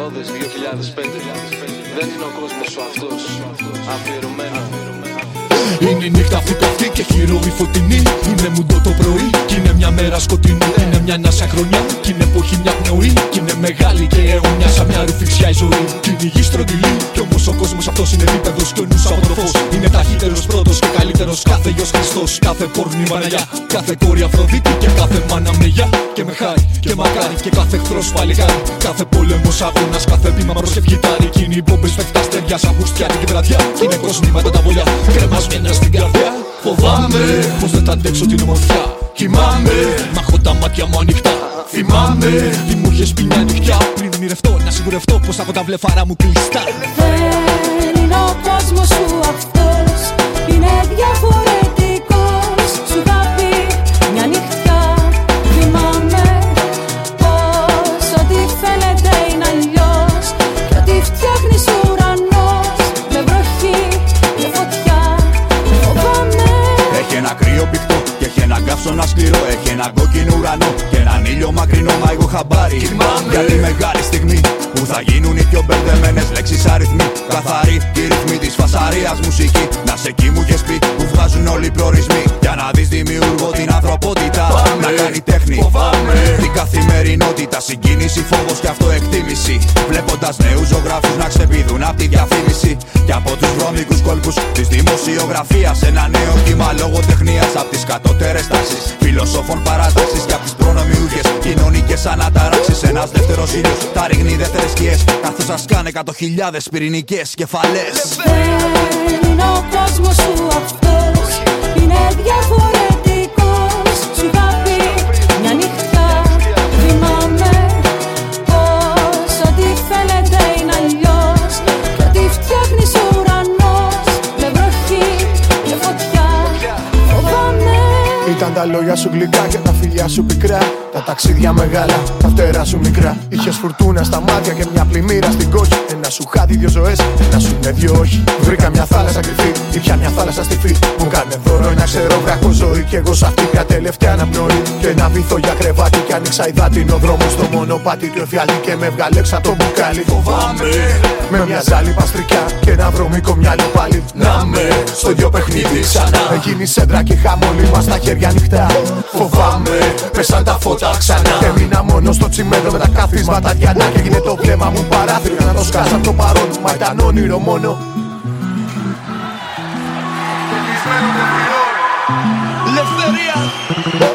Ρόδες 2005. Δεν είναι ο κόσμος σου αυτός. Αφιερωμένο. Είναι η νύχτα αυτή καυτή και χειρόη φωτεινή. Είναι μουντό το πρωί κι είναι μια μέρα σκοτεινή. Είναι μια νάσα χρονιά κι είναι εποχή μια πνοή. Κι είναι μεγάλη και αιώνια σαν μια ρουφιξιά η ζωή. Κι είναι η γη στρογγυλή κι όμως ο κόσμος αυτός είναι επίπεδος. Κι ο νους από το φως είναι ταχύτερος πρώτος και καλύτερος. Κάθε γιος Χριστός, κάθε πόρνη Παναγιά. Κάθε κόρη Αφροδίτη και κάθε μάνα με γεια. Και με χάρη και μακάρι και κάθε εχθρός παλικάρι. Κάθε πόλεμος αγώνας, κάθε βήμα προσευχητάρι. Κι είναι οι μπόμπες φεύγουν τα αστέρια σαν χουστιάτικη βραδιά. Κι είναι κοσμήματα τα βολιά, κρεμασμένα στην καρδιά. Φοβάμαι πως δεν θα αντέξω την ομορφιά. Κοιμάμαι, μα έχω τα μάτια μου ανοιχτά. Θυμάμαι, τι μου είχες πει μια νυχτιά. Πριν ονειρευτώ, να σιγουρευτώ πως θα έχω τα βλεφάρα μου κλειστά. Δεν είναι ο κόσμος σου αυτός. Είναι διαφορετικός. Σου θα πει μια νυχτιά. Θυμάμαι πως ό,τι φαίνεται είναι αλλιώς. Κι ό,τι φτιάχνεις ουρανός με βροχή και φωτιά. Φοβάμαι. Έχει ένα κρύο πυκτό και έχει ένα καύσωνα σκληρό. Έχει ένα κόκκινο ουρανό και έναν ήλιο μακρινό. Μα εγώ χαμπάρι για τη μεγάλη στιγμή που θα γίνουν οι πιο μπερδεμένες λέξεις αριθμοί. Καθαρή και οι ρυθμοί της φασαρίας μουσική. Να σε εκεί μου είχες πει που βγάζουν όλοι οι προορισμοί. Για να δεις δημιουργώ την ανθρωπότητα. Να κάνει τέχνη την καθημερινότητα. Συγκίνηση, φόβος και αυτοεκτίμηση. Βλέποντας νέους ζωγράφους να ξεπηδούν απ' τη διαφήμιση. Και από τους βρώμικους κόλπους της δημοσιογραφίας. Ένα νέο κύμα λογοτεχνίας απ' τις κατώτερες τάξεις φιλοσόφων παράταξης. Και απ' τις προνομιούχες κοινωνικές αναταράξεις. Ένας δεύτερος ήλιος τα ρίχνει δεύτερες σκιές. Καθώς σας κάνε 100.000 πυρηνικές κεφαλές. Δεν είναι ο κόσμος σου αυτός. Είναι διαφορετικός. Σου θα πει μια νυχτιά. Θυμάμαι πως ό,τι φαίνεται είναι αλλιώς. Κι ό,τι φτιάχνεις ουρανός με βροχή και φωτιά. Φοβάμαι. Ήταν τα λόγια σου γλυκά και τα φιλιά σου πικρά. Τα ταξίδια μεγάλα, τα φτερά σου μικρά. Είχες φουρτούνα στα μάτια και μια πλημμύρα στην κόχη. Ένα σου χάδι, δύο ζωές, ένα σου είναι δύο όχι. Βρήκα μια θάλασσα κρυφή, ήπια μια θάλασσα στιφή. Μου κάνε δώρο ένα ξερό βράχο ζωή. Κι εγώ σ' αυτή πια τελευταία αναπνοή. Και ένα βυθό για κρεβάτι. Κι άνοιξα υδάτινο δρόμο στο μονοπάτι του εφιαλή. Και με βγάλε έξω από το μπουκάλι. Φοβάμαι με μια ζάλη παστρικιά και ένα βρωμικό μυαλό πάλι. Να με στο ίδιο παιχνίδι ξανά. Γίνει σέντρα και χαμόλοι μας στα χέρια ανοιχτά. Φοβάμαι, πέσαν τα φώτα ξανά. Και μείνα μόνο στο τσιμέντο με τα καθίσματα διανά. Και έγινε το βλέμμα μου παράθυρο να το σκάσω από το παρόν. Μα ήταν όνειρο μόνο. Ελευθερία.